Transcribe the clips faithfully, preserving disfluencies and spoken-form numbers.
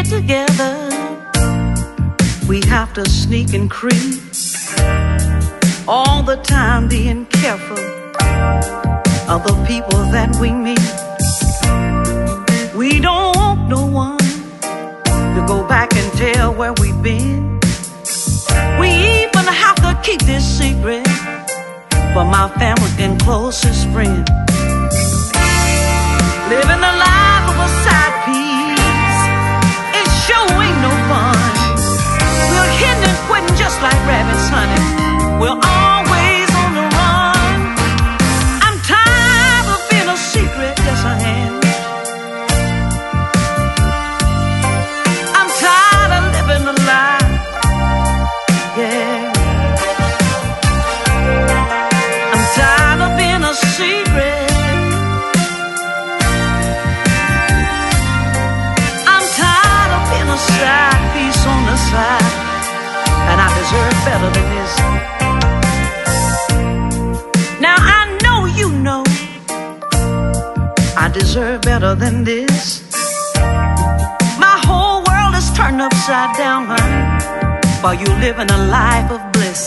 get together, we have to sneak and creep, all the time being careful of the people that we meet. We don't want no one to go back and tell where we've been. We even have to keep this secret from my family and closest friend. Living the life of a side piece, it sure ain't no fun. We're hitting and quitting just like rabbits, honey. We're always on the run. I'm tired of being a secret, yes I am. I'm tired of living a lie, yeah. I'm tired of being a secret. I'm tired of being a side piece on the side, and I deserve better than this. Now I know you know I deserve better than this. My whole world is turned upside down, honey, while you living a life of bliss.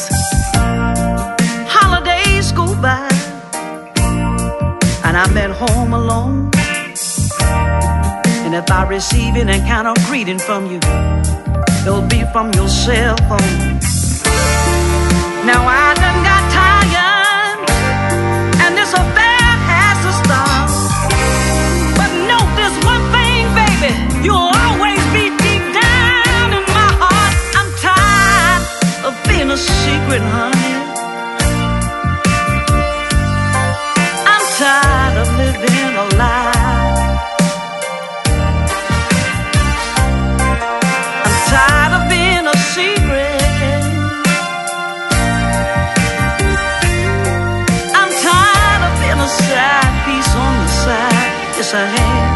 Holidays go by and I'm at home alone, and if I receive any kind of greeting from you, it'll be from your cell phone. Now I done got tired, and this affair has to stop. But note this one thing, baby, you'll always be deep down in my heart. I'm tired of being a secret, honey. I'm tired of living a lie. I'm tired of being a secret. I'm tired of being a side piece on the side. Yes, I am.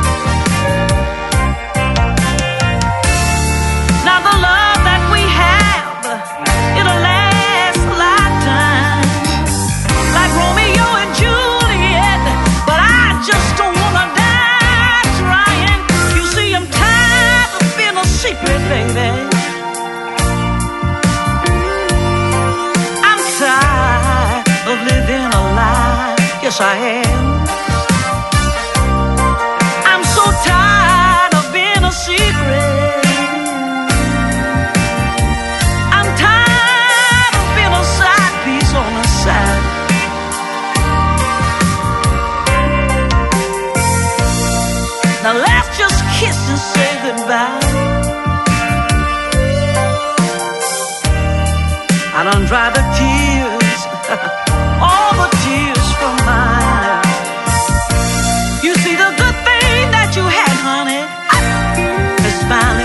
Now the love that we have, it'll last a lifetime, like Romeo and Juliet. But I just don't wanna die trying. You see, I'm tired of being a secret, baby. I'm tired of living a lie. Yes, I am. I'm so tired of being a secret. I'm tired of being a side piece on the side. Now let's just kiss and say goodbye. I done dried the tears, all the tears from my eyes. You see, the good thing that you had, honey, has finally